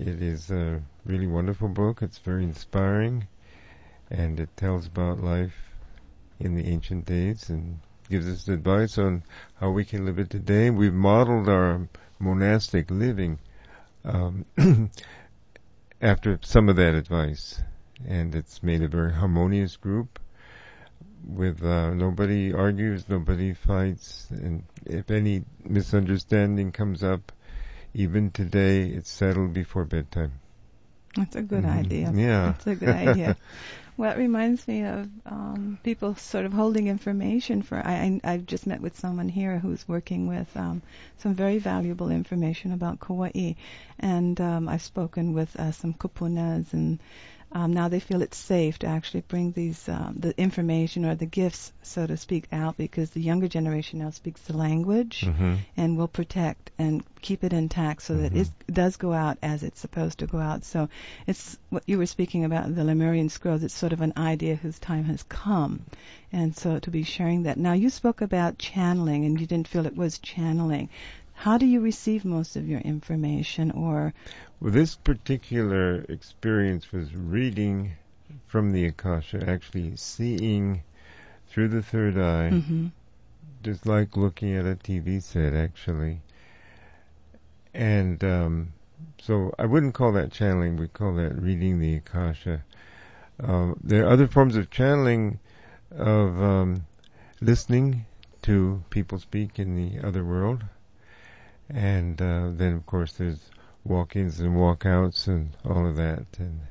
It is a really wonderful book. It's very inspiring, and it tells about life in the ancient days and gives us advice on how we can live it today. We've modeled our monastic living after some of that advice, and it's made a very harmonious group with nobody argues, nobody fights, and if any misunderstanding comes up, even today, it's settled before bedtime. That's a good idea. Yeah. That's a good idea. Well, it reminds me of people sort of holding information for... I've just met with someone here who's working with some very valuable information about Kauai. And I've spoken with some kupunas, and now they feel it's safe to actually bring these the information or the gifts, so to speak, out, because the younger generation now speaks the language and will protect and keep it intact so that it does go out as it's supposed to go out. So it's what you were speaking about, the Lemurian scrolls. It's sort of an idea whose time has come. And so to be sharing that. Now, you spoke about channeling, and you didn't feel it was channeling. How do you receive most of your information? Or well, this particular experience was reading from the Akasha, actually seeing through the third eye, just like looking at a TV set, actually. And so I wouldn't call that channeling, we'd call that reading the Akasha. There are other forms of channeling, of listening to people speak in the other world. And then, of course, there's walk-ins and walk-outs and all of that.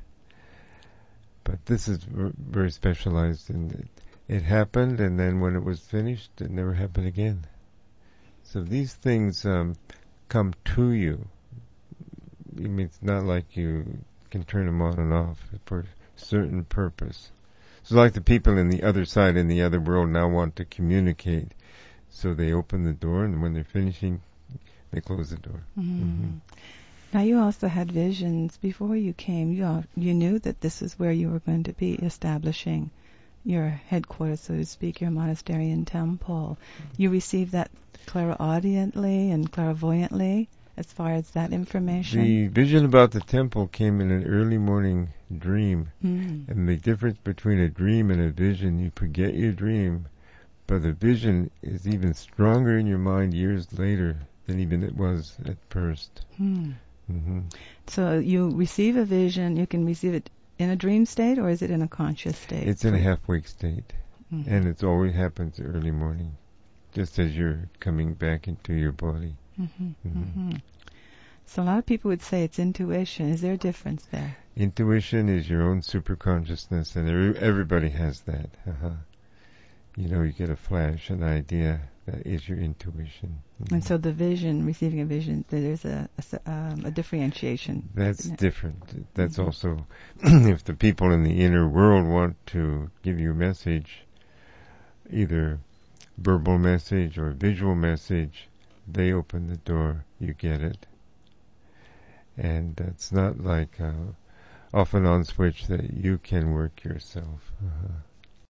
But this is very specialized, and it happened, and then when it was finished, it never happened again. So these things come to you. I mean, it's not like you can turn them on and off for a certain purpose. So like the people in the other side, in the other world, now want to communicate. So they open the door, and when they're finishing, they close the door. Now, you also had visions before you came. You knew that this is where you were going to be establishing your headquarters, so to speak, your monastery and temple. You received that clairaudiently and clairvoyantly as far as that information? The vision about the temple came in an early morning dream. And the difference between a dream and a vision, you forget your dream, but the vision is even stronger in your mind years later than even it was at first. So you receive a vision, you can receive it in a dream state, or is it in a conscious state? It's in a half-wake state, and it always happens early morning, just as you're coming back into your body. So a lot of people would say it's intuition. Is there a difference there? Intuition is your own superconsciousness, and everybody has that. You know, you get a flash, an idea. That is your intuition. And so the vision, receiving a vision, there's a differentiation. That's different. That's also, if the people in the inner world want to give you a message, either verbal message or visual message, they open the door, you get it. And it's not like off and on switch that you can work yourself.